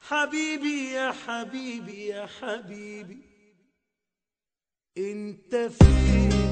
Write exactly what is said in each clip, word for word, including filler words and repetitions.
حبيبي يا حبيبي يا حبيبي انت فين؟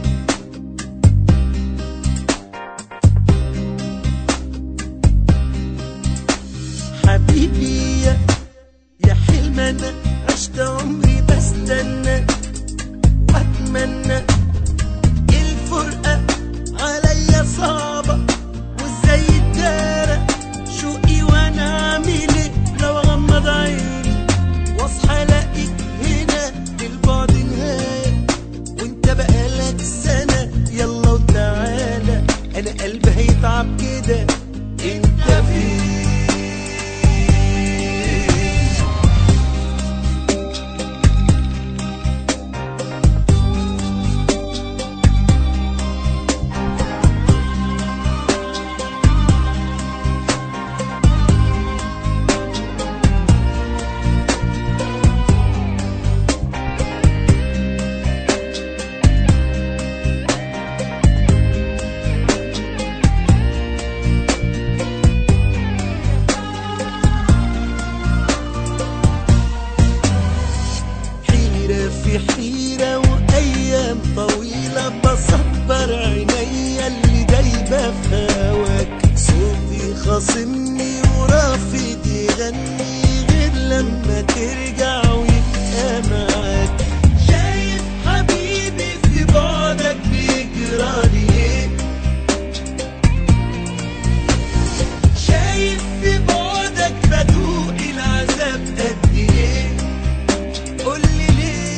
حبيبي يا يا حلم انا عشت عمري بستنى واتمنى الفرقة عليا صعبة وازاي اتدارى شوقي وانا اعمل ايه لو اغمض عيني واصحى الاقيك هنا للبعد نهاية وانت بقالك سنة يلا وتعالى انا قلبي هيتعب كده انت فين؟ في حيرة وأيام طويلة بصبر عينيا اللي دايبة في هواك صوتي خاصمني ورافض يغني غير لما ترجع ويبقى معاك شايف حبيبي في بعدك بيجرالي ايه شايف في بعدك بدوق العذاب قد ايه قولي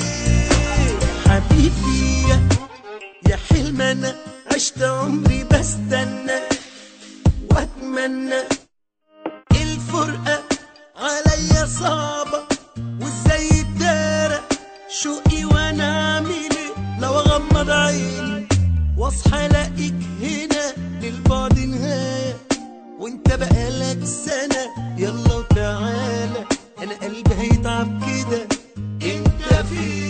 حبيبي يا حلم انا عشت عمري بستنى واتمنى الفرقة عليا صعبة وازاي اتدارى شوقي وانا اعمل ايه لو اغمض عيني واصحى الاقيك هنا للبعد نهاية وانت بقالك سنة يلا وتعالى انا قلبي هيتعب كده انت فين؟